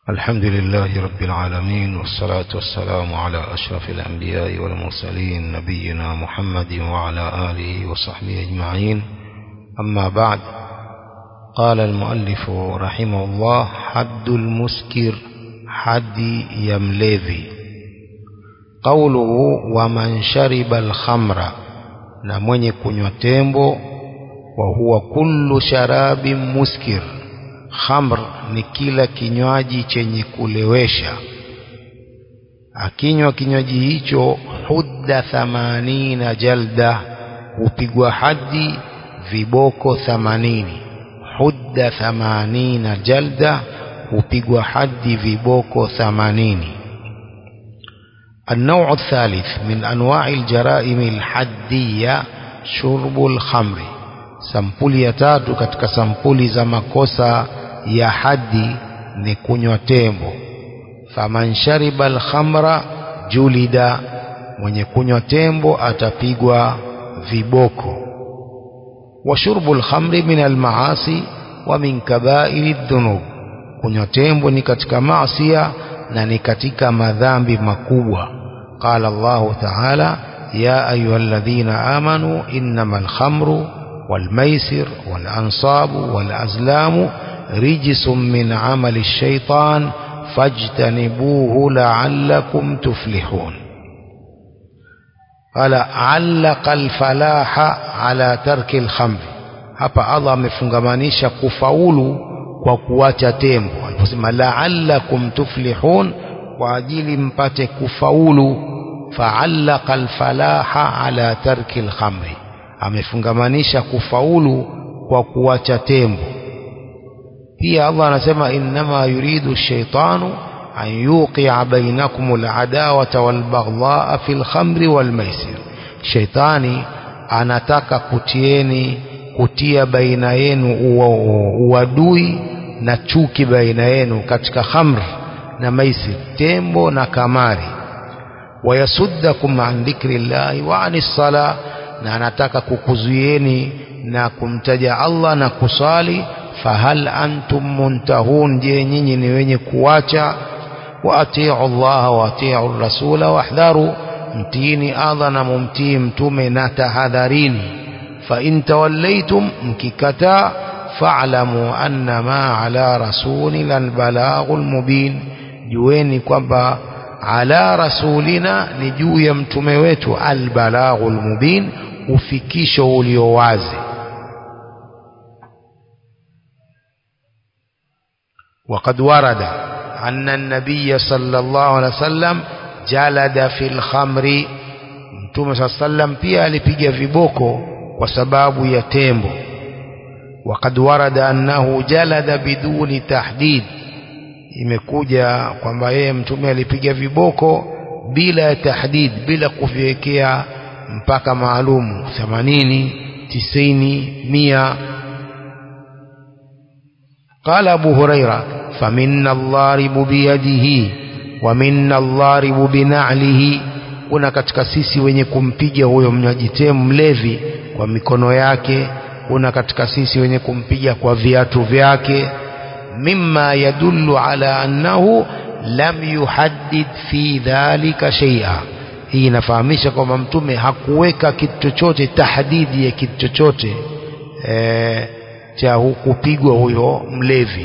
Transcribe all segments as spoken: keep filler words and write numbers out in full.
الحمد لله رب العالمين، والصلاة والسلام على أشرف الأنبياء والمرسلين نبينا محمد وعلى آله وصحبه أجمعين. أما بعد، قال المؤلف رحمه الله: حد المسكر، حد يملذي. قوله ومن شرب الخمر، na mwenye kunywa tembo. Wa huwa kullu sharabin muskir, khamr ni kila kinywaji chenye kulewesha. Akinywa kinywaji hicho, hudda thamanina jalda, hupigwa hadi viboko thamanini. Hudda thamanina jalda, hupigwa hadi viboko thamanini. النوع الثالث من أنواع الجرائم الحدية شرب الخمر. sampuli ya tatu katika sampuli za makosa ya hadi ni kunywa tembo. Faman shariba al-khamra julida, mwenye kunywa tembo atapigwa viboko. Wa shurbu al-khamri min al-maasi wa min kaba'iri adh-dhunub, kunywa tembo ni katika maasiya na ni katika madhambi makubwa. Qala Allah Ta'ala: ya ayyuhalladhina amanu innamal khamru wal maisir wal ansabu wal azlamu rijsun min amali ash-shaytan fajtanibuhu la'allakum tuflihun. Qala allaqa al-falaha ala tarki al-khamr. Hapa Allah amefungamanisha kufaulu kwa kuacha tembo. Aliposema la'allakum tuflihun, kwa ajili mpate kufaulu. Fa'allaqa al-falaha ala tarki al-khamri, amefungamanisha kufaulu kwa kuacha tembo. Pia Allah anasema innama yuridu ash-shaytanu an yuqi'a bainakum al-adawata wal-baghdha'a fil khamri wal maisir. Shaytani anataka kutieni kutia baina yenu uadui na chuki baina yenu katika khamr na maisir, tembo na kamari. Wayasuddakum an dhikrillahi wa anis sala, na anataka kukuzuieni na kumtaja Allah na kusali. Fahal antum muntahun, je nyinyi ni wenye kuacha? Wa ati'u Allah wa ati'u rasula wahdharu, mtiini Allah na mumtii mtume na tahadharini. Fa in tawallaytum, mkikataa, fa'lamu annama ala rasulina albalaghul mubin, jueni kwamba ala rasulina ni juu ya mtume wetu albalaghul mubin, ufikisho ulio wazi. وقد ورد أن النبي صلى الله عليه وسلم جلد في الخمر, mtume صلى الله عليه وسلم pia alipiga viboko kwa sababu ya tembo. وقد ورد أنه جلد بدون تحديد, imekuja kwamba yeye mtume alipiga viboko bila tahdid, bila kuviwekea mpaka maalumu, themanini, tisini, mia. Qala Abu Huraira: faminna dharibu biyadihi wa minna dharibu bina'lihi, kuna katika sisi wenye kumpiga huyo mnywaji tembo mlevi kwa mikono yake, kuna katika sisi wenye kumpiga kwa viatu vyake. Mimma yadullu ala annahu lam yuhaddid fi dhalika shay'a, hii inafahamisha kwamba mtume hakuweka kitu chochote, tahdidi ya kitu chochote eh, cha kupigwa huyo mlevi.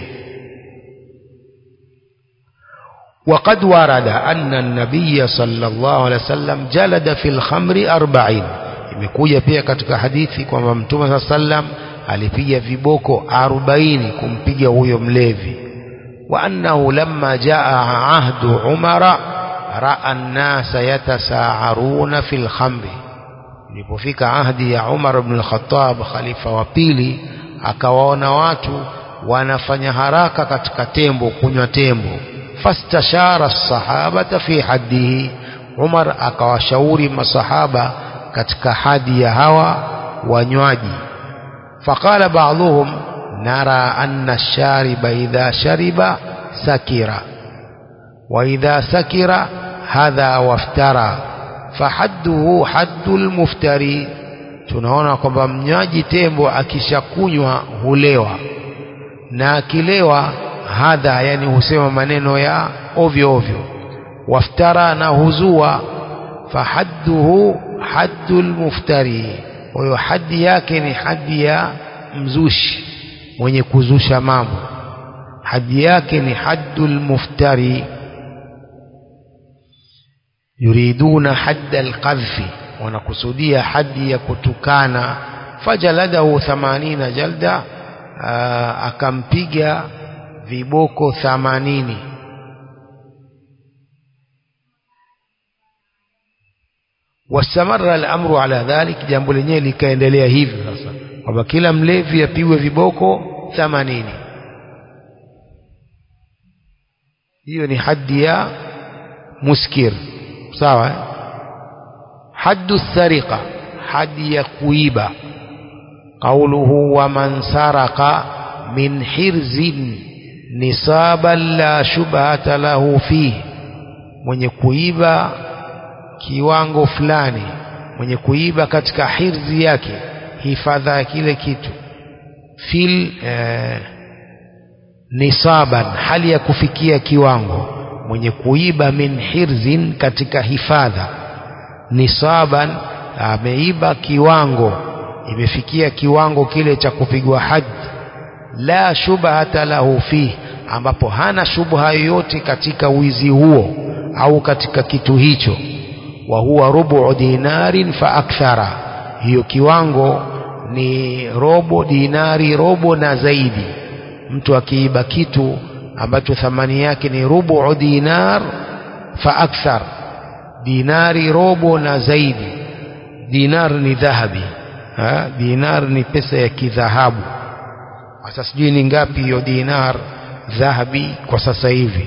وقد ورد أن النبي صلى الله عليه وسلم جلد في الخمر أربعين, imekuja pia katika hadithi kwamba mtume صلى الله عليه وسلم alipiga viboko arobaini kumpiga huyo mlevi. Wa annahu lamma jaa ahdu umara raa an-nasa yatasa'aruna fil khamri, ilipofika ahdi ya Umar ibn al-Khattab, khalifa wa pili, akawaona watu wanafanya haraka katika tembo, kunywa tembo. Fastashara as-sahabata fi haddihi, Umar akawashauri masahaba katika hadi ya hawa wanywaji. فقال بعضهم نرى أن الشارب إذا شرب سكر، وإذا سكر هذا وافترى، فحده حد المفتري. tunaona kwamba mnywaji tembo akishakunywa hulewa, na akilewa hadha, yani husema maneno ya ovyo ovyo. Waftara, na huzua. Fahadduhu haddul muftari, kwa hiyo haddi yake ni haddi ya mzushi, mwenye kuzusha mambo. Haddi yake ni haddul muftari. Yuriduna hadda alqadhfi, wanakusudia haddi ya kutukana. Fajaladahu thamanina jalda, akampiga viboko thamanini. Wastamarra al-amru ala dhalik, jambo lenyewe likaendelea hivyo sasa, kwamba kila mlevi apigwe viboko thamanini. Hiyo ni haddi ya muskir, sawa eh? Haddu sariqa, haddi ya kuiba. Qawluhu wa man saraka min hirzin nisaban la shubhata lahu fihi, mwenye kuiba kiwango fulani, mwenye kuiba katika hirzi yake, hifadha ya kile kitu, fil eh, nisaban, hali ya kufikia kiwango. Mwenye kuiba min hirzin, katika hifadha. Nisaban, ameiba kiwango, imefikia kiwango kile cha kupigwa hadd. La shubhata lahu fihi, ambapo hana shubha yoyote katika wizi huo au katika kitu hicho. Wa huwa rubu dinarin fa akthara, hiyo kiwango ni robo dinari, robo na zaidi. Mtu akiiba kitu ambacho thamani yake ni rubu dinar fa akthar, dinari robo na zaidi. Dinar ni dhahabi, ha? Dinar ni pesa ya kidhahabu. Sasa sijui ni ngapi hiyo dinar dhahabi kwa sasa hivi.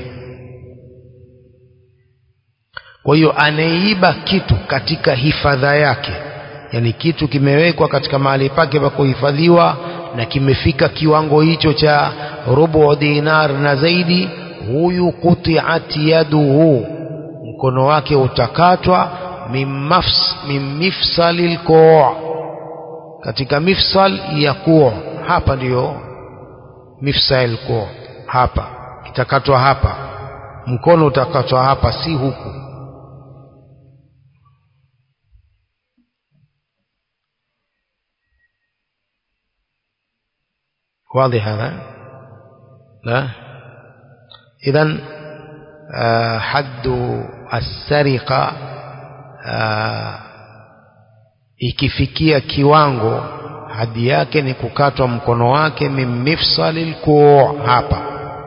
Kwa hiyo anaiba kitu katika hifadha yake, yani kitu kimewekwa katika mahali pake pa kuhifadhiwa na kimefika kiwango hicho cha rubu dinar na zaidi, huyu quti'at yaduhu, mkono wake utakatwa. Min mifsalil ku', katika mifsal ya ku', hapa ndiyo mifsal ku', hapa itakatwa, hapa mkono utakatwa hapa, si huku. واضح هذا؟ لا. إذن آه حد السرقة آه ikifikia kiwango, hadi yake ni kukatwa mkono wake. Min mifsalil ku', hapa.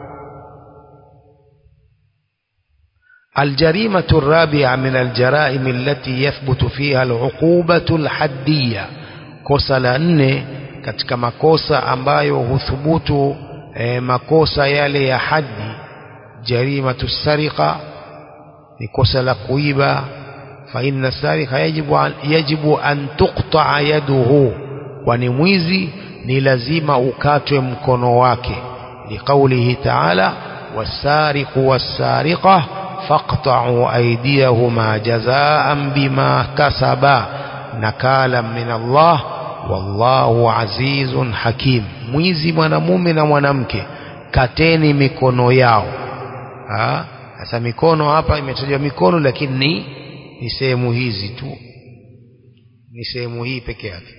الجريمة الرابعة من الجرائم التي يثبت فيها العقوبة الحدية, kosa la nne katika makosa ambayo huthubutu eh, makosa yale ya haddi. Jarimatu sariqa, ni kosa la kuiba. Fa inna sariqa yajibu an, yajibu an tuqta'a yaduhu, kwani mwizi ni lazima ukatwe mkono wake. Liqaulihi ta'ala, wasariqu wassariqa faqta'u aydiyahuma jazaa'an bima kasaba nakalan min Allah wallahu azizun hakim. Mwizi mwanamume na mwanamke, kateni mikono yao. Ha? Sasa mikono hapa imetajwa mikono, lakini ni ni sehemu hizi tu, ni sehemu hii peke yake.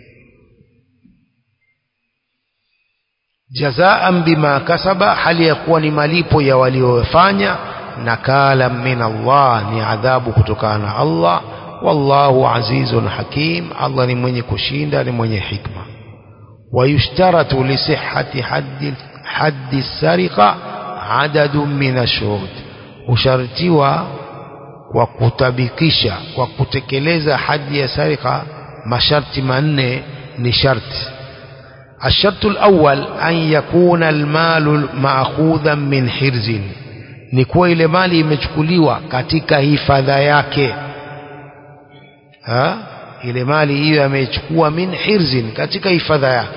Jazaan bima kasaba, hali ya kuwa ni malipo ya waliofanya. Nakala min Allah, ni adhabu kutokana na Allah. Wallahu azizun hakim, Allah ni mwenye kushinda, ni mwenye hikma. Wayushtaratu li sihhati haddi haddi sariqa adadun min ashhud, ushartiwa kwa kutabikisha, kwa kutekeleza haddi ya sariqa, masharti manne ni sharti. الشرط الأول أن يكون المال مأخوذا من حرز, ni kuwa ile mali imechukuliwa katika hifadha yake. Ha? Ile mali hiyo amechukua min hirzin, katika hifadha yake.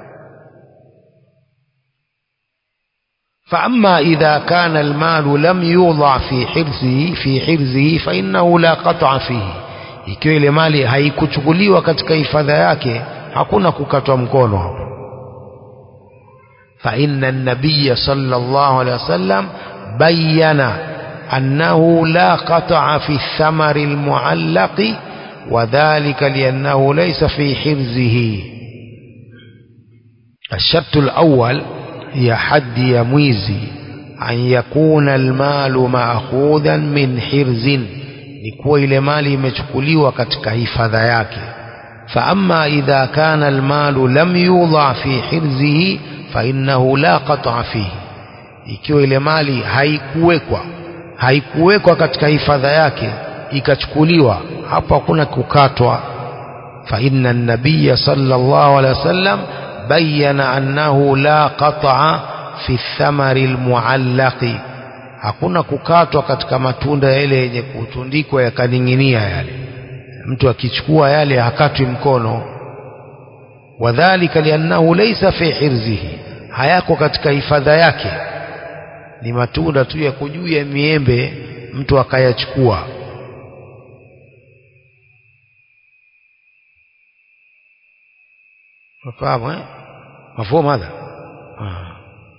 فأما إذا كان المال لم يوضع في حرزه في حرزه فإنه لا قطع فيه, ikiwa ile mali haikuchukuliwa katika hifadha yake, hakuna kukatwa mkono hapo. فإن النبي صلى الله عليه وسلم بين أنه لا قطع في الثمر المعلق وذلك لأنه ليس في حرزه. الشرط الأول هي حد يميزي أن يكون المال مأخوذا من حرز، لكوا إلى مالي مجكولي وكتك حفظا yake. فأما إذا كان المال لم يوضع في حرزه فإنه لا قطع فيه. ikiwa ile mali haikuwekwa haikuwekwa katika hifadha yake ikachukuliwa, hapo hakuna kukatwa. fa inna an-nabiy sallallahu alaihi wasallam bayyana annahu la qata'a fi thamari al-mu'allaqi, hakuna kukatwa katika matunda yale yenye kutundikwa yakaning'inia yale, mtu akichukua yale hakatwi mkono. wadhālika li'annahu laysa fi hirzihi, hayako katika hifadha yake, ni matunda tu ya kujuu ya miembe mtu akayachukua. Mafahamu eh? Mafahamu hadha? Ah.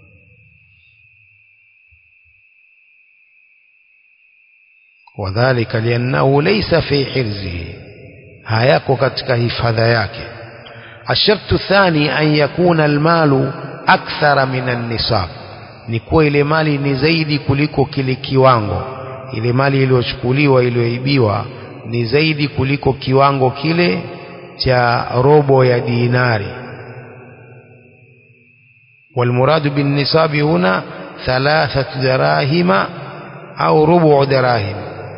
Wadhālika li'annahu laysa fi hirzihi, hayako katika hifadha yake. الشرط الثاني أن يكون المال أكثر من النصاب, ni kuwa ile mali ni zaidi kuliko kile kiwango. Ile mali iliyochukuliwa iliyoibiwa ni zaidi kuliko kiwango kile cha robo ya dinari. والمراد بالنصاب هنا ثلاثة دراهم أو ربع دراهم.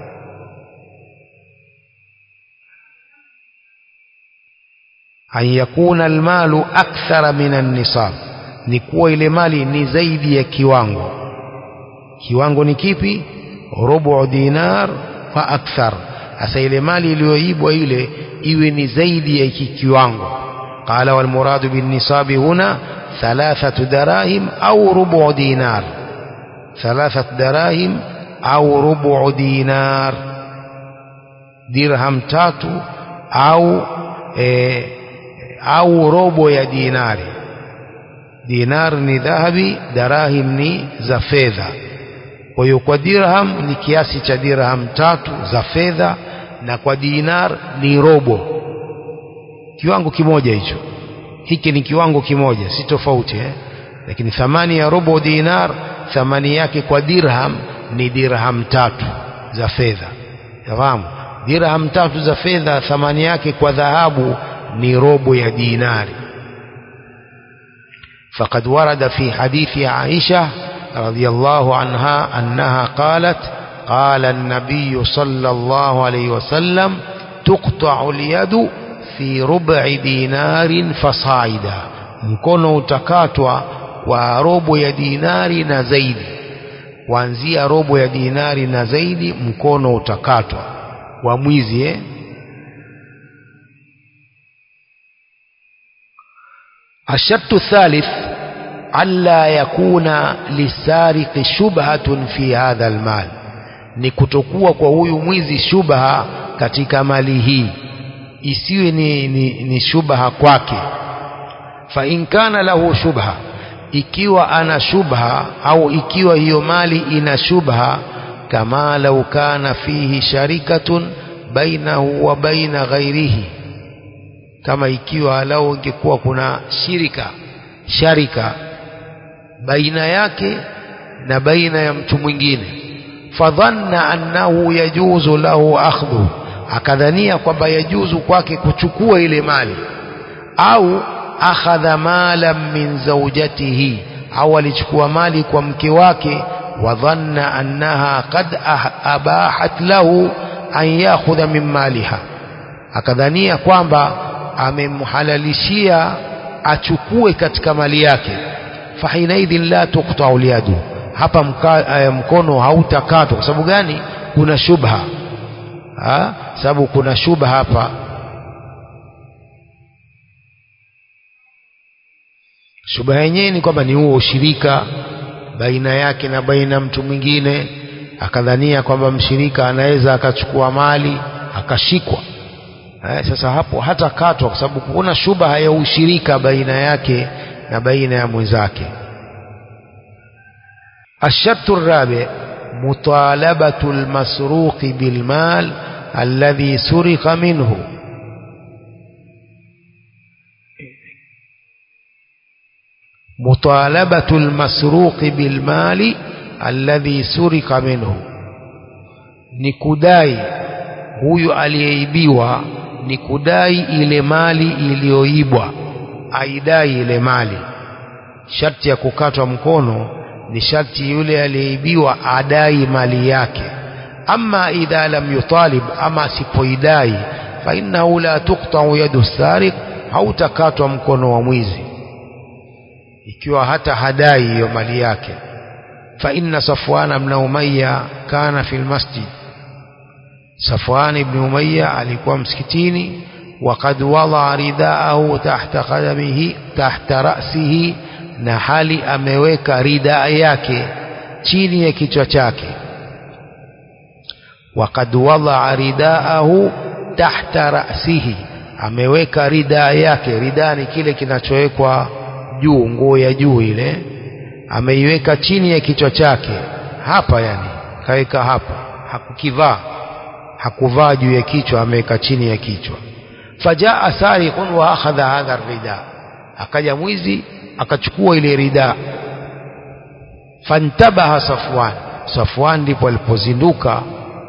أن يكون المال أكثر من النصاب, ni kuwa ile mali ni zaidi ya kiwango. Kiwango ni kipi? Rubu dinar fa akthar. Asa ile mali iliyoibwa ile iwe ni zaidi ya hiki kiwango. Qala wal muradu bin nisabi huna thalathatu darahim au rubu dinar. Thalathat darahim au rubu dinar, dirham tatu au e, au robo ya dinari. Dinar ni dhahabi, darahim ni za fedha. Kwa hiyo kwa dirham ni kiasi cha dirham tatu za fedha, na kwa dinar ni robo, kiwango kimoja hicho. Hiki ni kiwango kimoja, si tofauti eh? Lakini thamani ya robo dinar, thamani yake kwa dirham ni dirham tatu za fedha. Fahamu? Dirham tatu za fedha thamani yake kwa dhahabu ni robo ya dinari. فقد ورد في حديث عائشة رضي الله عنها أنها قالت قال النبي صلى الله عليه وسلم تقطع اليد في ربع دينار فصاعدا, mkono utakatwa kwa robo ya dinari na zaidi. Kuanzia robo ya dinari na zaidi mkono utakatwa wa mwizi eh? الشرط الثالث ألا يكون للسارق شبهة في هذا المال, ni kutokuwa kwa huyu mwizi shubha katika mali hii, isiwe ni, ni, ni shubha kwake. Fa in kana lahu shubha, ikiwa ana shubha au ikiwa hiyo mali ina shubha, kama lau kana fihi sharikatun bainahu wa baina ghairihi, kama ikiwa lau ingekuwa kuna shirika sharika baina yake na baina ya mtu mwingine. Fadhanna annahu yajuzu lahu akhdhu, akadhania kwamba yajuzu kwake kuchukua ile mali. Au akhadha malan min zawjatihi, au alichukua mali kwa mke wake. Wadhanna annaha qad abahat lahu an yakhudha min maliha, akadhania kwamba amemhalalishia achukue katika mali yake. Fahinaidhin la tuqta'u liyadu, hapa mka, mkono hautakatwa. Kwa sababu gani? Kuna shubha ha? Sababu kuna shubha hapa. Shubha yenyewe ni kwamba ni huo ushirika baina yake na baina mtu mwingine, akadhania kwamba mshirika anaweza akachukua mali akashikwa. Eh, sasa hapo hata katwa, kwa sababu kuna shubha ya ushirika baina yake na baina ya mwenzake. الشرط الرابع مطالبة المسروق بالمال الذي سرق منه. مطالبة المسروق بالمال الذي سرق منه ni kudai, huyu aliyeibiwa ni kudai ile mali iliyoibwa, aidai ile mali. Sharti ya kukatwa mkono ni sharti yule aliyeibiwa adai mali yake. Ama idha lam yutalib, ama sipoidai, fa innahu la tuqta'u yadu sariq, hautakatwa mkono wa mwizi ikiwa hata hadai hiyo mali yake. Fa inna Safwan ibn Umayya kana fil masjid, Safwan ibn Umayya alikuwa msikitini, waqad wada ridaahu tahta qadamihi tahta ra'sihi, na hali ameweka ridaa yake chini ya kichwa chake. Waqad wada ridaahu tahta ra'sihi, ameweka ridaa yake. Ridaa ni kile kinachowekwa juu, nguo ya juu ile, ameiweka chini ya kichwa chake hapa, yani kaweka hapa, hakukivaa hakuvaa juu ya kichwa, ameweka chini ya kichwa. Fajaa sariqun wa akhadha hadha ar-rida, akaja mwizi akachukua ile rida. Fantabaha Safwan, Safwan ndipo alipozinduka.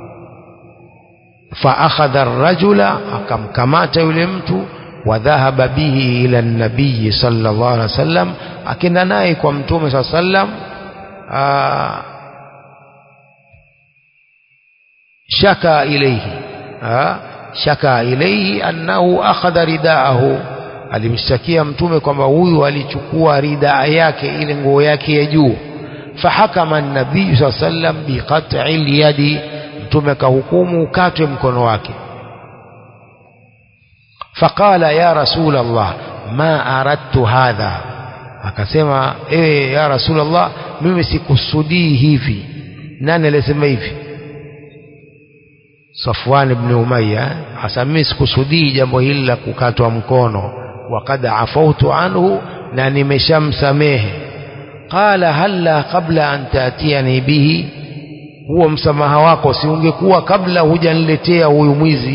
Fa akhadha ar-rajula, akamkamata yule mtu. Wa dhahaba bihi ila an-nabiy sallallahu alaihi wasallam, akenda naye kwa mtume sallallahu alaihi wasallam. shaka ilayhi shaka ilayhi annahu akhadha ridaahu, alimshtakia mtume kwamba huyu alichukua ridaa yake, ile nguo yake ya juu. Fahakama an-nabiy sallallahu alaihi wasallam biqat'i al-yadi, mtume kahukumu ukatwe mkono wake. Faqala ya rasul Allah ma aradtu hadha, akasema ewe ya rasul Allah, mimi sikusudii hivi. Nani alisema hivi? Safwan ibn Umayya. Hasa mimi sikusudii jambo hili la kukatwa mkono, waqad afautu anhu, na nimeshamsamehe. Qala halla qabla an taatiani bihi, huo msamaha wako si ungekuwa kabla hujaniletea huyu mwizi?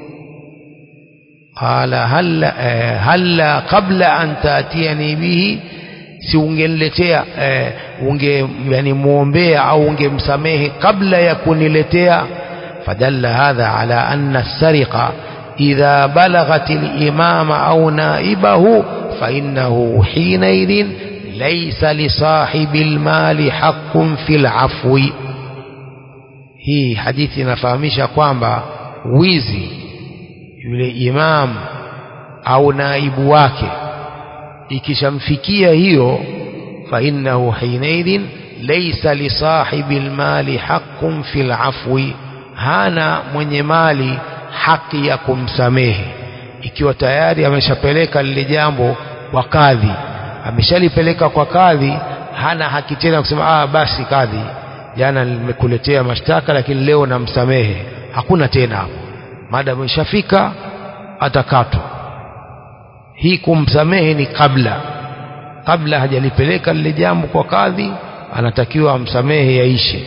Qala halla eh, halla qabla an taatiani bihi, si ungeniletea eh, unge yani muombea au ungemsamehe kabla ya kuniletea. فدل هذا على أن السرقة إذا بلغت الإمام أو نائبه فإنه حينئذ ليس لصاحب المال حق في العفو. hii hadithi inafahamisha kwamba wizi yule imam au naibu wake ikishamfikia hiyo, fa innahu hinaidhin laysa li sahibi almali haqqun fil afwi, hana mwenye mali haki ya kumsamehe. Ikiwa tayari ameshapeleka lile jambo kwa kadhi, ameshalipeleka kwa kadhi, hana haki tena kusema ah basi kadhi, jana nimekuletea mashtaka lakini leo namsamehe. Hakuna tena hapo, maadamu ishafika atakatwa. Hii kumsamehe ni kabla kabla hajalipeleka lile jambo kwa kadhi, anatakiwa amsamehe yaishe.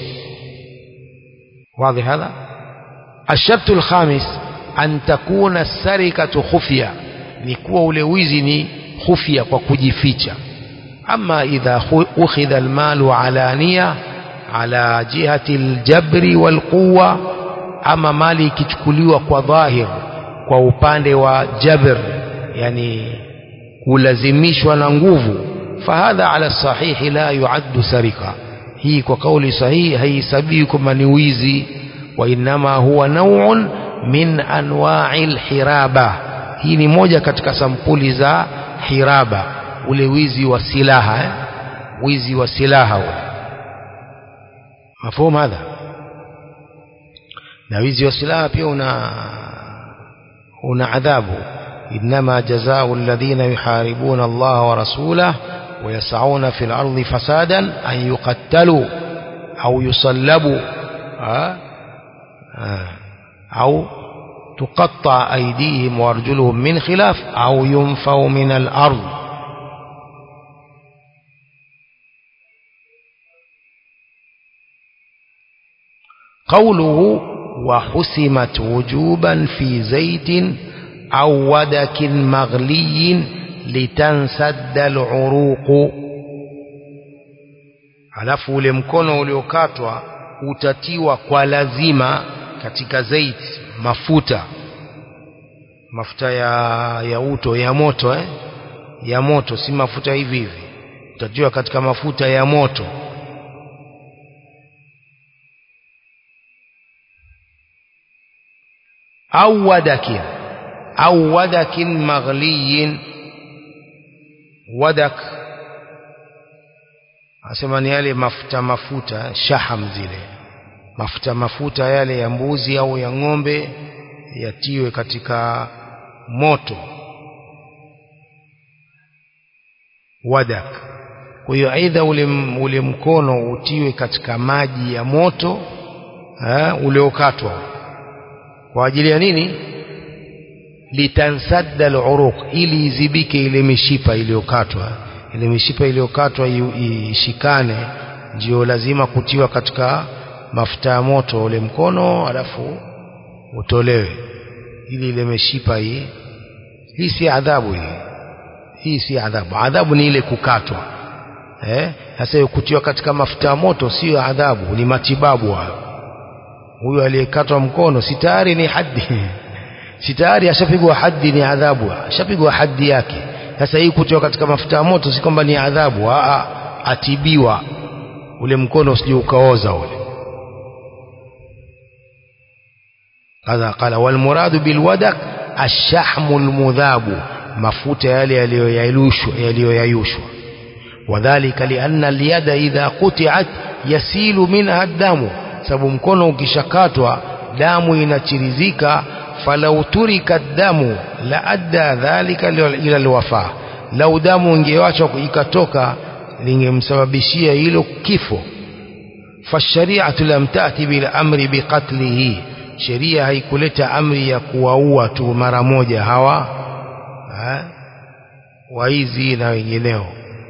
واضح هذا؟ الشرط الخامس أن تكون السرقة خفية، نكوى ولويزني خفية وكجفيتة. أما إذا أخذ المال علانية على جهة الجبر والقوة، أما مالي كتكليوة وظاهر وupande wa jabr, yani kulazimishwa na nguvu, fahadha ala sahihi la yuaddu sarika, hii kwa kauli sahihi haisabii kama ni wizi. Wa inma huwa naw'un min anwa'il hiraba, hii ni moja katika sampuli za hiraba, ule wizi wa silaha eh? wizi wa silaha mafahamu hadha. na wizi wa silaha pia una una adhabu. inma jazaa'u alladhina yuharibuna Allah wa rasulahu wa yas'auna fil ardi fasadan an yuqattalu au yusallabu au tuqatta aydihim wa arjuluhum min khilaf au yunfaw min al-ard. قوله وحسمت وجوبا في زيت أو ودك مغلي لتنسد العروق. alafu ule mkono uliokatwa utatiwa kwa lazima katika zaiti, mafuta mafuta ya ya uto ya moto eh ya moto, si mafuta hivi hivi, utatiwa katika mafuta ya moto. au wadakin au wadakin maghliyin. wadak asema ni yale mafuta mafuta shaham, zile mafuta mafuta yale ya mbuzi au ya ng'ombe yatiwe katika moto, wadak. Kwa hiyo aidha ule, ule mkono utiwe katika maji ya moto eh, uliokatwa. Kwa ajili ya nini? litansadda al-uruq, ili izibike ile mishipa iliyokatwa. Ile mishipa iliyokatwa ishikane, ndio lazima kutiwa katika mafuta ya moto ule mkono, alafu utolewe ili ile mishipa hii. Hii si adhabu hii. Hii si adhabu. Adhabu ni ile kukatwa. Eh? Sasa kutiwa katika mafuta ya moto sio adhabu, ni matibabu hayo. Huyo aliyekatwa mkono si tayari ni haddi. Si tayari ashapigwa haddi, ni adhabu. Ashapigwa haddi yake. Sasa hii kutiwa katika mafuta ya moto si kwamba ni adhabu, a atibiwa ule mkono usije ukaoza ule. Hadha qala wal muradu bil wadak ash-shahmul mudhabu, mafuta yale yaliyoyayushwa yaliyoyayushwa. Wadhālika lianna al-yada idha quti'at yasilu minha ad-damu, sababu mkono ukishakatwa damu inachirizika. falau turika ad-damu la adda dhalika ila al-wafa, lau damu ingeachwa ikatoka lingemsababishia hilo kifo. fashari'atu lam ta'ti bil amri biqatlihi, sheria haikuleta amri ya kuwaua tu mara moja hawa ha? waizi na wengineo.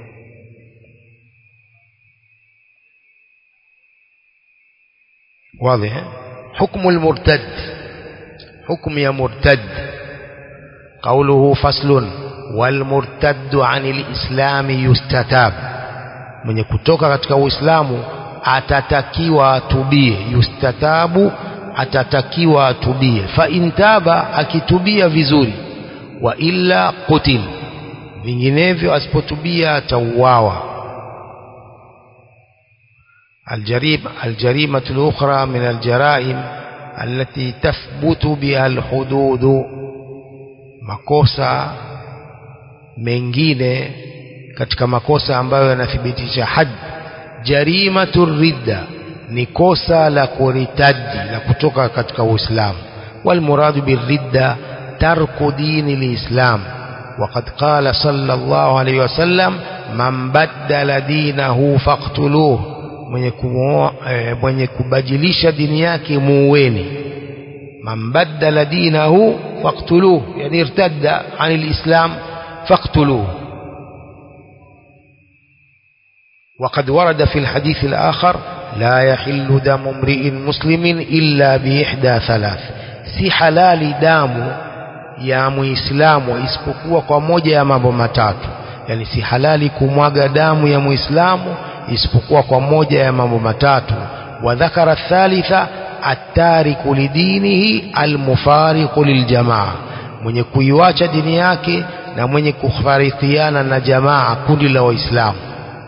واضح. حكم المرتد، حكم يا مرتد. قوله فصل والمرتد عن الإسلام يستتاب، من kutoka katika Uislamu atatakiwa atubie. Yustatabu, atatakiwa atubie. fa intaba, akitubia vizuri. wa illa qutil, vinginevyo asipotubia atauawa. الجريمة الجريمة الأخرى من الجرائم التي تثبت بها الحدود، makosa mengine katika makosa ambayo yanathibitisha had. jarimatu ridda, ni kosa la kuritadi, la kutoka katika Uislamu. wal muradu bir ridda tarku dini lislam, waqad qala sallallahu alayhi wasallam man baddala dinahu faqtuluhu, mwenye kumuoa e, mwenye kubadilisha dini yake muueni. man baddala dinahu faqtuluhu, yani irtadda an alislam faqtuluhu. وقد ورد في الحديث الآخر لا يحل دم امرئ مسلم إلا بإحدى ثلاث، si halali damu ya muislamu isipokuwa kwa moja ya mambo matatu. Yani si halali kumwaga damu ya muislamu isipokuwa kwa moja ya mambo matatu. wa dhakara thalitha at-tariku lidinihi al-mufariqu liljamaa, mwenye kuiacha dini yake na mwenye kufarikiana na jamaa, kundi la Waislamu.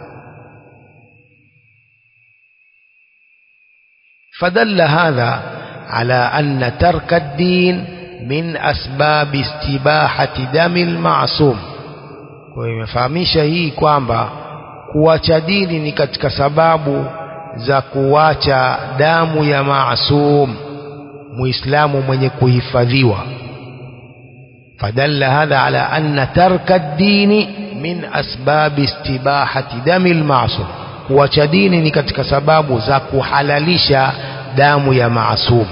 fadalla hadha ala anna tarka ad-din min asbab istibahati dami al-ma'sum. Kwa hiyo imefahamisha hii kwamba kuacha dini ni katika sababu za kuacha damu ya maasum, muislamu mwenye kuhifadhiwa. fadalla hadha ala anna tarka ad-dini min asbab istibahati dami al-ma'sum, kuacha dini ni katika sababu za kuhalalisha damu ya maasum.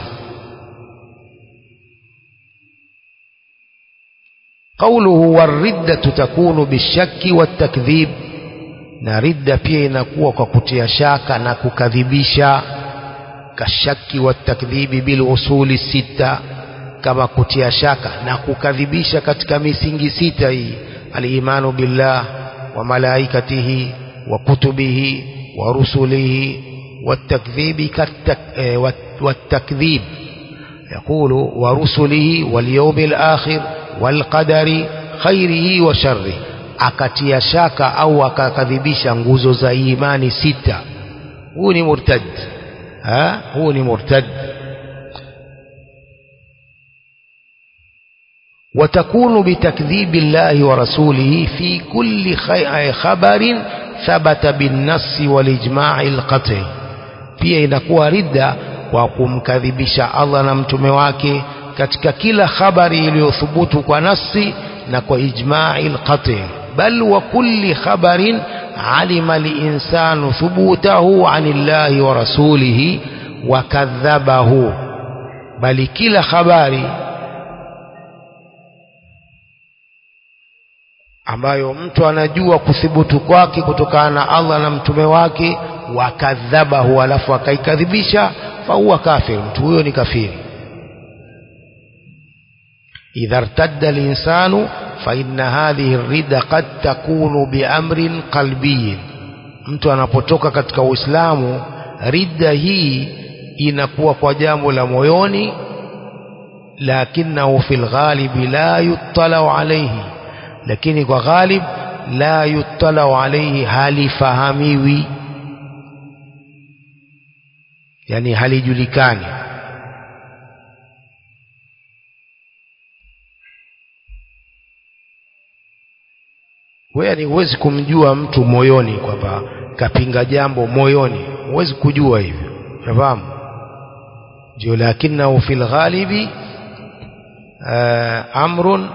قوله والردة تكون بالشك والتكذيب، na ridda pia inakuwa kwa kutia shaka na kukadhibisha. kashaki wa takdhibi bil usuli sita, kama kutia shaka na kukadhibisha katika misingi sita hii: al-imanu billah wa malaikatihi wa kutubihi wa rusulihi والتكذيب والتكذيب يقول ورسله واليوم الآخر والقدر خيره وشره. akatia shaka au akakadhibisha nguzo za imani sita, huu ni murtad. ha huu ni murtad. وتكون بتكذيب الله ورسوله في كل خبر ثبت بالنص والإجماع القطعي. pia inakuwa ridda kwa kumkadhibisha Allah na mtume wake katika kila habari iliyothubutu kwa nasi na kwa ijma'i al-qati'. bal wa kulli khabarin alima linsanu thubutahu anillahi wa rasulihi wa kadhabahu, bali kila habari ambayo mtu anajua kuthibutu kwake kutokana na Allah na mtume wake, wakadhabahu, alafu akaikadhibisha, fa huwa kafir, mtu huyo ni kafiri. idha irtadda al-insanu fa inna hadhihi ar-ridda qad takunu bi amrin qalbiyyin. mtu anapotoka katika Uislamu, ridda hii inakuwa kwa jambo la moyoni, lakinahu fil ghalibi la yuttalau alayhi, lakini kwa ghalib la yuttalau alayhi, halifahamiwi, yani halijulikani. wewe ni huwezi kumjua mtu moyoni kwamba kapinga jambo moyoni, huwezi kujua hivyo, unafahamu? ndio lakinahu fil ghalibi amrun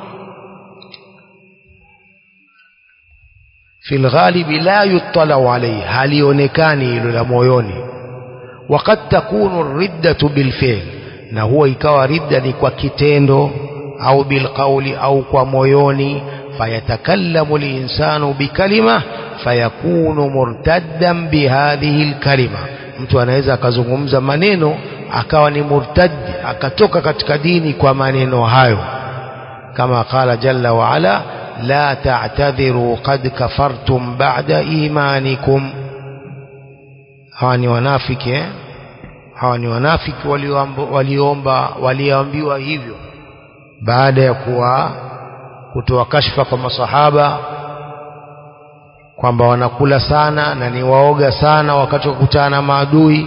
fil ghalibi la yuttalau alayhi, halionekani hilo la moyoni. وقد تكون الردة بالفعل, na huwa ikawa ridda ni kwa kitendo, au bilqauli, au kwa moyoni. fayatakallamu linsanu bikalima fayakunu murtaddan bihadhihi alkalima, mtu anaweza akazungumza maneno akawa ni murtad, akatoka katika dini kwa maneno hayo, kama qala jalla wa ala la ta'tadhiru qad kafartum ba'da imanikum. hawa ni wanafiki eh? hawa ni wanafiki waliomba waliambiwa hivyo baada ya kuwa kutoa kashfa kwa masahaba kwamba wanakula sana na ni waoga sana wakati wa kukutana na maadui.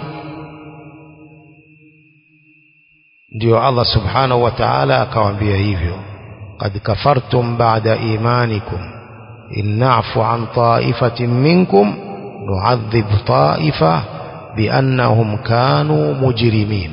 ndio Allah subhanahu wa ta'ala akawaambia hivyo, qad kafartum ba'da imanikum in na'fu an ta'ifatin minkum nu'adhib ta'ifa biannahum kanu mujrimin.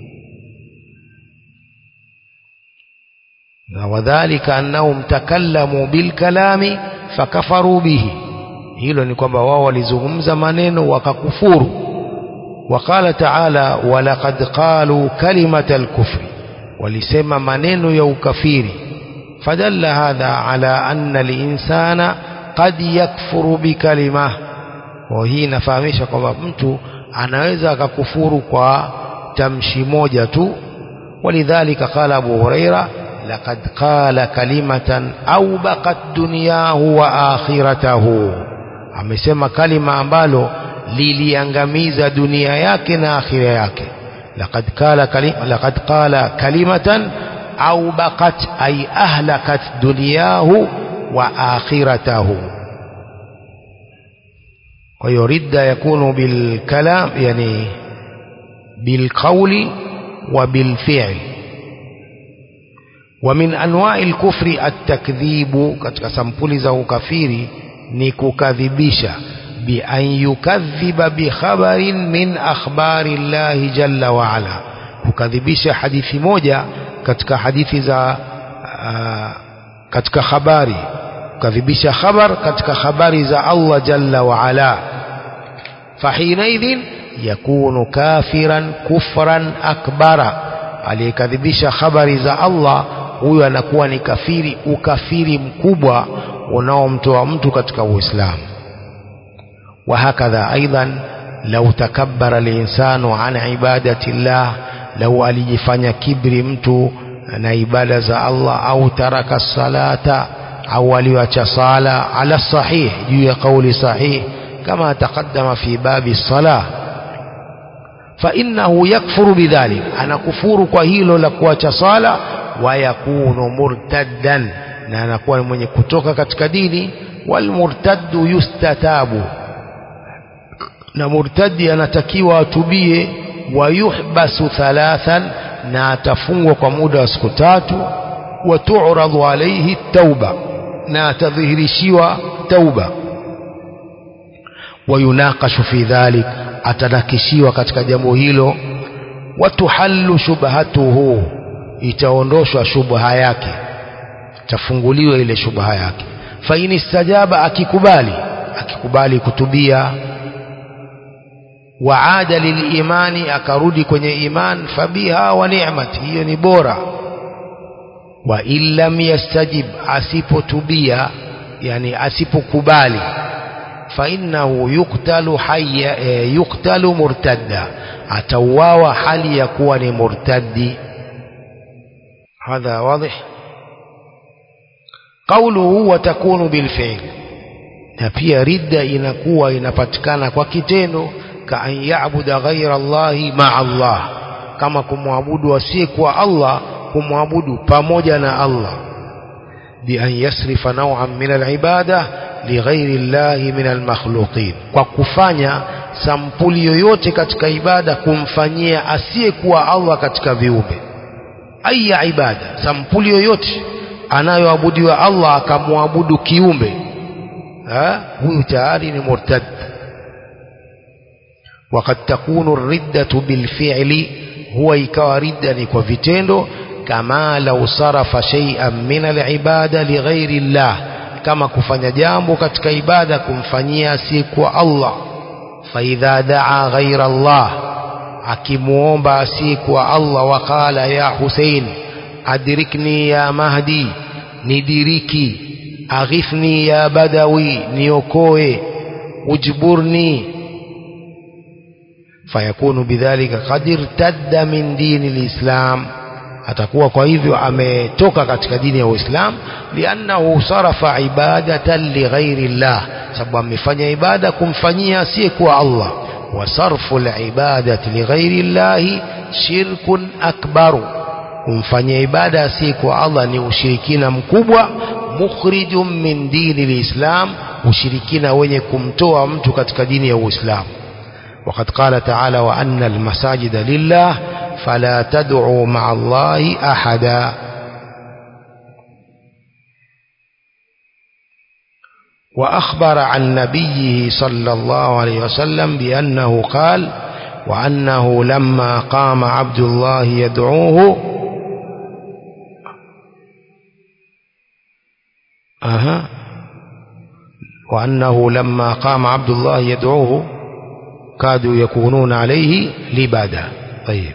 wadhālika annahum takallamu bilkalami fakafaru bihi, hilo ni kwamba wao walizungumza maneno wakakufuru. waqala ta'ala walaqad qalu kalimatal kufri, walisema maneno ya ukafiri. fadalla hadha ala anna al-insana qad yakfuru bikalimah, kwa hii inafahamisha kwamba mtu anaweza akakufuru kwa tamshi moja tu. walidhalika qala Abu Huraira laqad qala kalimatan awbaqat dunyahu wa akhiratahu, amesema kalima ambalo liliangamiza dunia yake na akhira yake. laqad qala kalima laqad qala kalimatan awbaqat ay ahlakat dunyahu wa akhiratahu. kwa hiyo ridda yakunu bil kalam, yani bil qawli wa bil fi'l. wa min anwa'i al-kufri at-takdhibu, katika sampuli za ukafiri ni kukadhibisha, bi an yukadhiba bi khabarin min akhbari Allah jalla wa ala, kukadhibisha hadithi moja katika hadithi za uh, katika habari, kukadhibisha khabar katika habari za Allah jalla wa ala. fahinaidhin yakunu kafiran kufran akbara, aliyekadhibisha habari za Allah huyo anakuwa ni kafiri, ukafiri mkubwa unaomtoa mtu katika Uislamu. wa hakadha aidan lau takabbara linsanu an ibadati llah, lau alijifanya kibri mtu na ibada za Allah, au taraka salata, au aliwacha sala, ala sahih, juu ya kauli sahih, kama taqaddama fi babi salah, fa innahu yakfuru bidhalik, anakufuru kwa hilo la kuacha sala, wa yakunu murtaddan, na anakuwa mwenye kutoka katika dini. Wal murtaddu yustatabu, na murtadi anatakiwa atubie. Wa yuhbasu thalathan, na atafungwa kwa muda wa siku tatu. Wa tu'radu alayhi tauba, na atadhihirishiwa tauba. Wa yunaqashu fi dhalik, atanakishiwa katika jambo hilo. Wa tuhallu shubhatuhu, itaondoshwa shubha yake, tafunguliwa ile shubha yake. Fa in istajaba, akikubali akikubali kutubia, waada lilimani, akarudi kwenye iman, fabiha wa ni'mat, hiyo ni bora. Wa illam yastajib, asipotubia, yani asipokubali, fa innahu yuqtalu hayya e, yuqtalu murtadda, atauawa hali ya kuwa ni murtaddi. Hadha wadih. Qawluhu wa takunu bil fi'l, na pia ridda inakuwa inapatikana kwa kitendo. Ka an ya'budu ghayra Allahi ma'a Allah, kama kumwabudu asiyekuwa Allah, kumwabudu pamoja na Allah. Bi an yasrifa naw'an min al-ibada li ghayri Allahi min al-makhluqin, kwa kufanya sampuli yoyote katika ibada kumfanyia asiyekuwa Allah katika viumbe. Aya ibada, sampuli yoyote anayoabudiwa Allah akamwabudu kiumbe, ha, huyu tayari ni murtad. وقد تكون الردة بالفعل, هو ikawa ridda ni kwa vitendo. Kama lau sarafa shay'an min al-ibada li ghairi Allah, kama kufanya jambo katika ibada kumfanyia si kwa Allah. Fa idha daa ghaira Allah, akimuomba si kwa Allah, waqala ya Hussein adrikni ya Mahdi, nidiriki, aghifni ya Badawi, niokoe, ujburni, fayakunu bidhalika qad irtadda min dini alislam, atakuwa kwa hivyo ametoka katika dini ya Uislam. Liannahu sarafa ibadatan li ghairi Allah, sababu amefanya ibada kumfanyia asiyekuwa Allah. Wa sarfu alibadati li ghairi Allah shirkun akbaru, kumfanyia ibada asiyekuwa Allah ni ushirikina mkubwa. Mukhrijun min dini alislam, ushirikina wenye kumtoa mtu katika dini ya Uislamu. وقد قال تعالى وأن المساجد لله فلا تدعوا مع الله أحدا. وأخبر عن نبيه صلى الله عليه وسلم بأنه قال وأنه لما قام عبد الله يدعوه أها وأنه لما قام عبد الله يدعوه كادوا يكونون عليه لبادا. طيب.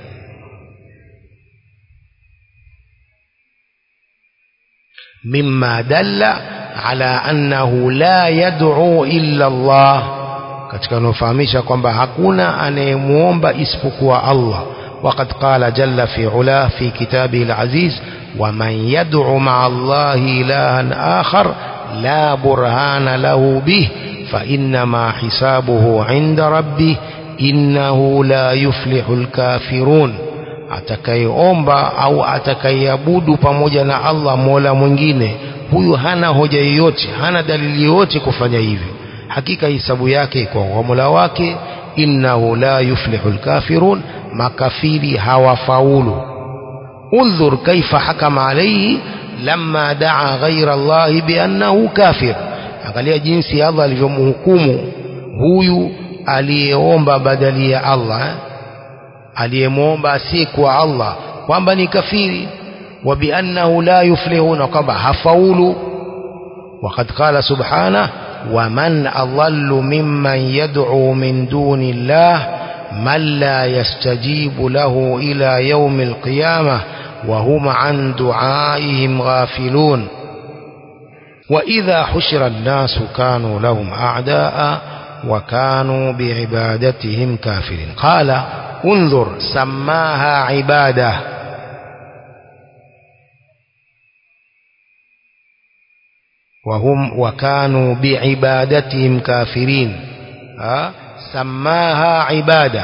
مما دل على أنه لا يدعو إلا الله, katika nufahamisha kwamba hakuna anayemuomba isipokuwa Allah. وقد قال جل في علا في كتابه العزيز ومن يدعو مع الله إلها آخر لا برهان له به فإنما حسابه عند ربه إنه لا يفلح الكافرون. Atakayeomba au atakayeabudu pamoja na Allah mola mwingine, huyu hana hoja yoyote, hana dalili yoyote kufanya hivyo, hakika hisabu yake kwa mola wake. Innahu la yuflihu alkafirun, makafiri hawafaulu. Unzur kaifa hakama alayhi lamma daa ghayra Allah biannahu kafir, angalia jinsi Allah alivyomhukumu huyu aliyeomba badali ya Allah, aliyemuomba asiyekuwa Allah kwamba ni kafiri. Wa biannahu la yuflihuna, kwamba hafaulu. Waqad qala subhanahu waman adallu mimman yad'u min duni Allah man la yastajibu lahu ila yawmi alqiyamah wa hum an du'aihim ghafilun. وإذا حشر الناس كانوا لهم أعداء وكانوا بعبادتهم كافرين. قال انظر سماها عبادة وهم وكانوا بعبادتهم كافرين. ها سماها عبادة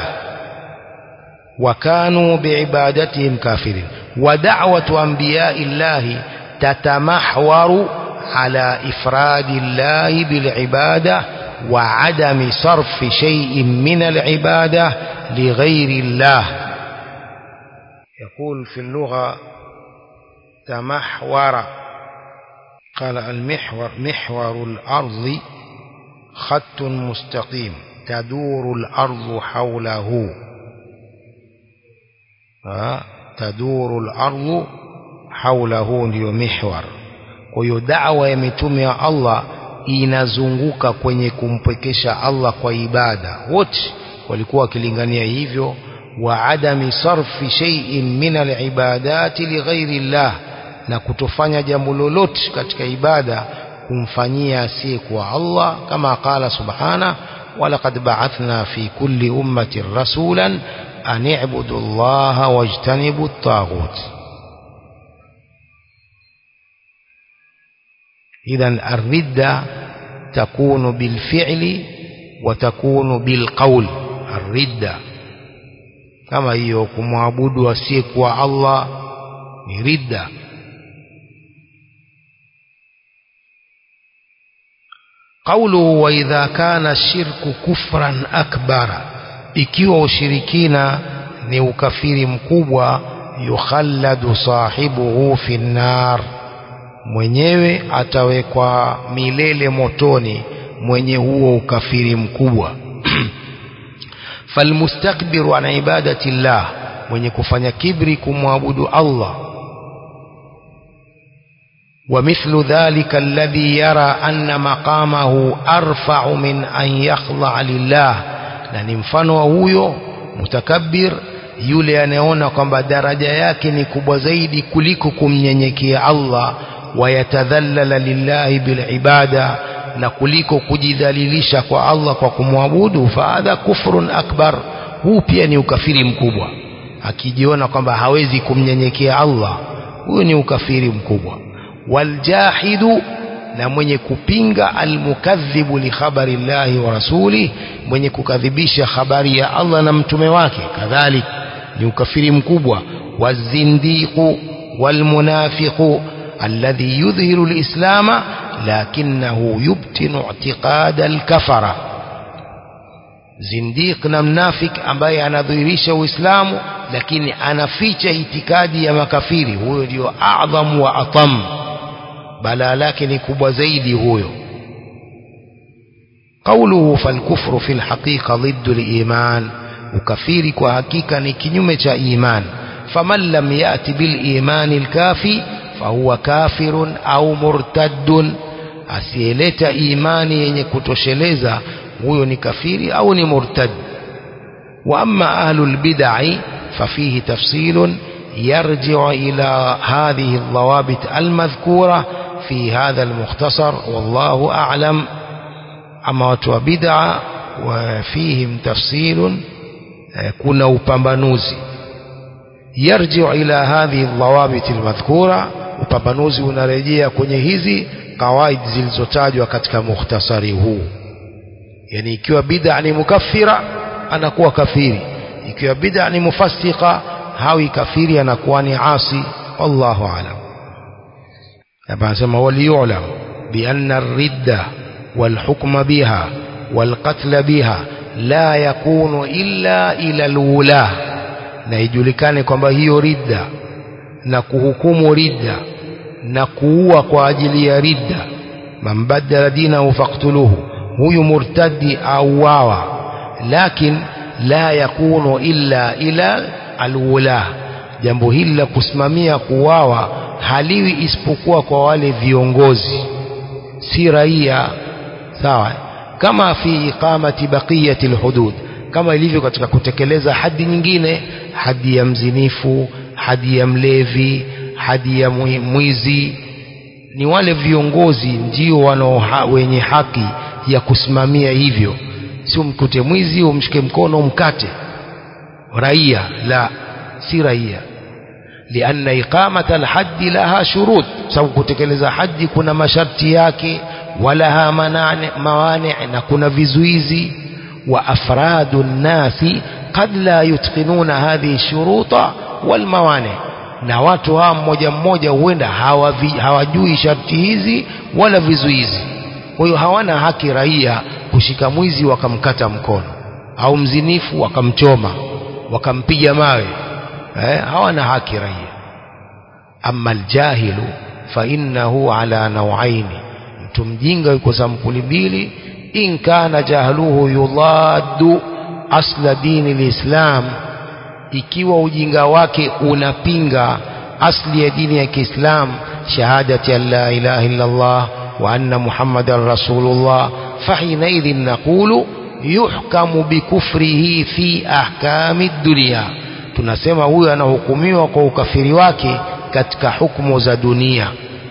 وكانوا بعبادتهم كافرين. ودعوة أنبياء الله تتمحور على إفراد الله بالعبادة وعدم صرف شيء من العبادة لغير الله. يقول في اللغة تمحور، قال المحور محور الأرض خط مستقيم تدور الأرض حوله. تدور الأرض حوله ndio محور. Kwa hiyo da'wa ya mitume ya Allah inazunguka kwenye kumpwekesha Allah kwa ibada. Wote walikuwa wakilingania hivyo, wa adami sarfi shay'in min al-ibadati li ghairi Allah, na kutofanya jambo lolote katika ibada kumfanyia asiyekuwa Allah, kama qala subhana walaqad ba'athna fi kulli ummatin rasulan an i'budu Allaha wajtanibu at-taghut. إذن الردة تكون بالفعل وتكون بالقول. الردة كما يكون معبود وسيكوا الله ردة. قوله وإذا كان الشرك كفرا أكبر، ikiwa ushirikina ni ukafiri mkubwa, yukhalladu sahibuhu fi nnar, mwenyewe atawekwa milele motoni mwenye huo ukafiri mkubwa. Falmustakbiru an ibadati llah, mwenye kufanya kibri kumwabudu Allah. Wa mithlu dhalika alladhi yara anna maqamahu arfa'u min an yakhdha lillah, na ni mfano wa huyo mutakabbir yule anayeona kwamba daraja yake ni kubwa zaidi kuliko kumnyenyekea Allah, wayatadhallala lillahi bilibada, na kuliko kujidhalilisha kwa Allah kwa kumwabudu. Faadha kufrun akbar, huu pia ni ukafiri mkubwa. Akijiona kwamba hawezi kumnyenyekea Allah, huyo ni ukafiri mkubwa. Waljahidu, na mwenye kupinga, almukadhibu li khabari llahi wa rasuli, mwenye kukadhibisha habari ya Allah na mtume wake, kadhalik ni ukafiri mkubwa. Wazindiqu walmunafiqu الذي يظهر الإسلام لكنه يبطن اعتقاد الكفرة. زنديق na mnafik ambaye anadhihirisha Uislamu lakini anaficha itikadi ya makafiri, huyo ndio a'dham wa atam, bala lake ni kubwa zaidi huyo. قوله فالكفر في الحقيقة ضد الإيمان، ukafiri kwa hakika ni kinyume cha iman. فمن لم يأتي بالإيمان الكافي فهو كافر أو مرتد، asiyeleta imani yenye kutosheleza huyo ni kafiri au ni murtad. Wa amma ahlul bid'ah fafihi tafsil yarji'u ila hadhihi aldhawabit almadhkura fi hadha almukhtasar wallahu a'lam. Ama watu wa bid'ah wa fihim tafsil, kuna upambanuzi. Yarji'u ila hadhihi aldhawabit almadhkura, upambanuzi unarejea kwenye hizi kawaid zilizotajwa katika mukhtasari huu. Yani ikiwa bid'a ni mukaffira anakuwa kafiri, ikiwa bid'a ni mufassiqa hawi kafiri, anakuwa ni asi. Wallahu a'lam. Hapa nasema waliyu'lam bi anna ar-ridda wal hukma biha wal qatl biha la yakunu illa ila al-wula, na ijulikane kwamba hiyo ridda na kuhukumu ridda na kuua kwa ajili ya ridda, man badala dinahu faqtuluhu, huyu murtadi auawa, lakin la yakunu illa ila alwula, jambo hili la kusimamia kuuawa haliwi isipokuwa kwa wale viongozi, si raia. Sawa, kama fi iqamati baqiyati alhudud, kama ilivyo katika kutekeleza hadi nyingine, hadi ya mzinifu, hadi ya mlevi, hadi ya mwizi, ni wale viongozi ndio wanao wenye haki ya kusimamia hivyo. sio mkute mwizi umshike mkono umkate. Raia la si raia, lianna iqamata alhaddi laha shurut, sababu kutekeleza haji kuna masharti yake, walaha mawani, na kuna vizuizi. Wa afradu nnasi qad la yutqinuna hadhihi shuruta wal mawani, na watu hawa mmoja mmoja huenda hawajui sharti hizi wala vizuizi. Kwa hiyo hawana haki raia kushika mwizi wakamkata mkono, au mzinifu wakamchoma wakampiga mawe, eh, hawana haki raia. Amma aljahilu fa innahu ala nawaini, mtu mjinga yuko sampuli mbili. In kana jahluhu yudaddu asla dini lislam, ikiwa ujinga wake unapinga asli ya dini ya Kiislam, shahadati an la ilaha illa Allah wa anna Muhammadan rasulullah, fahinaidhin naqulu yuhkamu bikufrihi fi ahkami dunia, tunasema huyo anahukumiwa kwa ukafiri wake katika hukumu za dunia,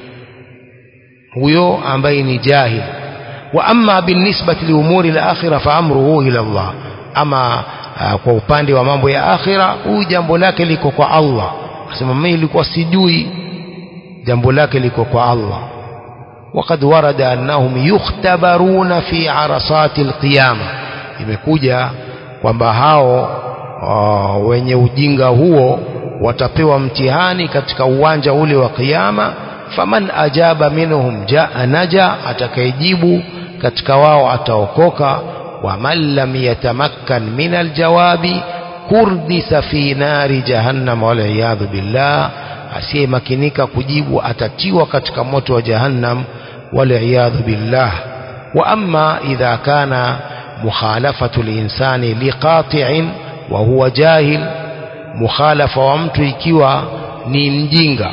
huyo ambaye ni jahil. Wa amma binisbati li umuri al-akhirah fa amruhu ila Allah, ama uh, kwa upande wa mambo ya akhira, huyu jambo lake liko kwa Allah. Asema mimi nilikuwa sijui, jambo lake liko kwa Allah. Waqad warada annahum yukhtabaruna fi arasati al-qiyama, imekuja kwamba hao uh, wenye ujinga huo watapewa mtihani katika uwanja ule wa kiyama. Faman ajaba minhum jaa naja, atakayejibu katika wao ataokoka. Wa man lam yatamakkan min aljawabi kurdisa fi nari jahannam wal iyadhu billah, asiyemakinika kujibu atatiwa katika moto wa jahannam wal iyadhu billah. Wa amma idha kana mukhalafatu linsani liqati'in wa huwa jahil, mukhalafa wa mtu ikiwa ni mjinga,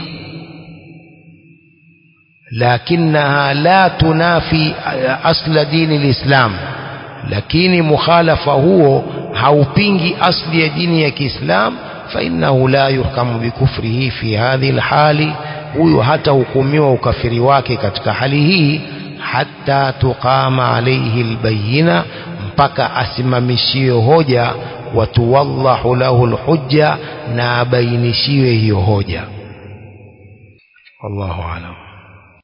lakinaha la tunafi asla dini lislam, lakini mukhalafa huo haupingi asli ya dini ya Kiislam, fa innahu la yuhkamu bikufrihi fi hadhihi alhali, huyo hata hukumiwa ukafiri wake katika hali hii, hatta tuqama alayhi albayina, mpaka asimamishiwe hoja, watuwallahu lahu alhujja, na abainishiwe hiyo hoja. Wallahu a'lam.